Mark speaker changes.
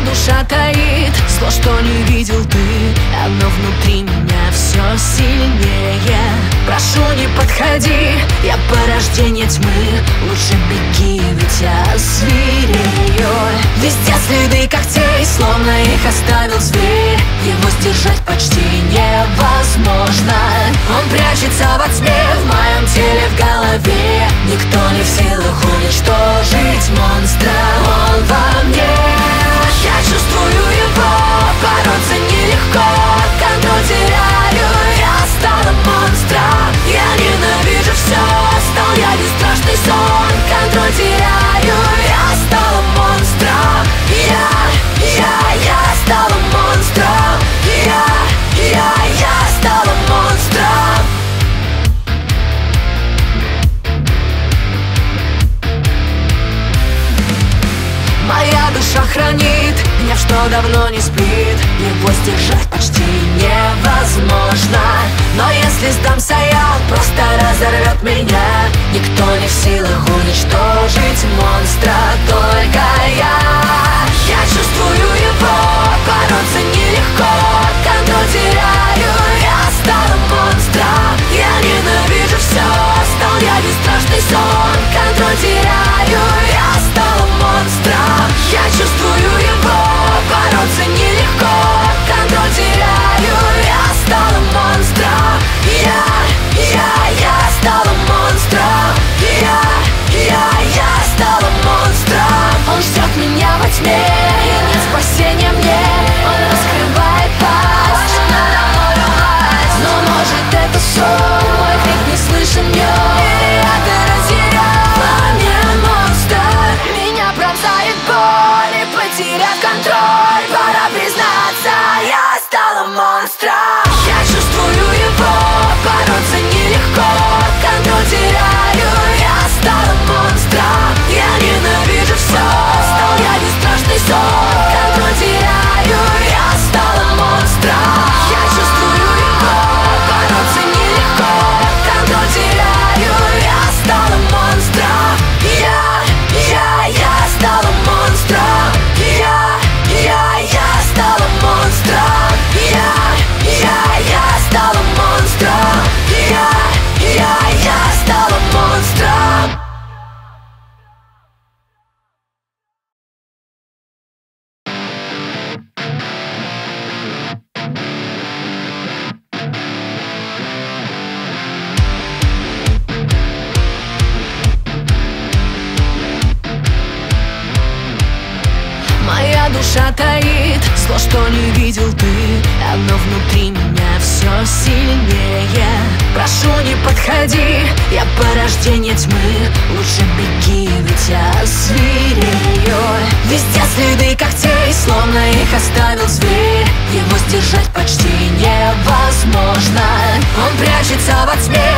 Speaker 1: душа таит зло, что не видел ты. Оно внутри меня все сильнее. Прошу, не подходи, я порождение тьмы. Лучше беги, ведь я зверею. Везде следы когтей, словно их оставил зверь. Его сдержать почти невозможно. Он прячется во тьме, в моем теле, в голове. Никто не в силах уничтожить монстра. Он во мне, я чувствую его. Бороться нелегко, контроль теряю. Я стала монстром, я ненавижу все. Стал я бесстрашный сон, контроль теряю. Я стала монстром, я стала монстром. Я стала монстром. Моя душа хранит гнев, что давно не спит. Его сдержать почти невозможно. Но если сдамся, я просто разорвет меня. Никто не в силах уничтожить монстра, только я. Я чувствую его, бороться нелегко, контроль теряю. Я стала монстром, я ненавижу все. Стал я бесстрашный сон, контроль теряю. Я стала монстром, я чувствую его. Бороться нелегко, контроль теряю. Я стала монстром, я стала монстром. Я стала монстром. Он ждет меня во тьме, и нет спасения мне. Он раскрывает пасть, надо мною власть. Но может это сон, мой крик не слышен в нем. Или это разъярен пламя монстр. Меня пронзает боль, и потеряв контроль, пора признаться, я стала монстром. Я чувствую его, бороться нелегко, контроль теряю. Я стала монстром, я ненавижу все. Стал я бесстрашный сон, контроль теряю. Я стала монстром, я чувствую его, бороться нелегко, контроль теряю. Я стала монстром, я стала монстром. Я стала монстром. Я стала монстром. Я стала монстром. Моя душа таит зло, что не видел ты. Оно внутри меня все сильнее. Прошу, не подходи, я порождение тьмы. Лучше беги, ведь я зверею. Везде следы когтей, словно их оставил зверь. Его сдержать почти невозможно. Он прячется во тьме,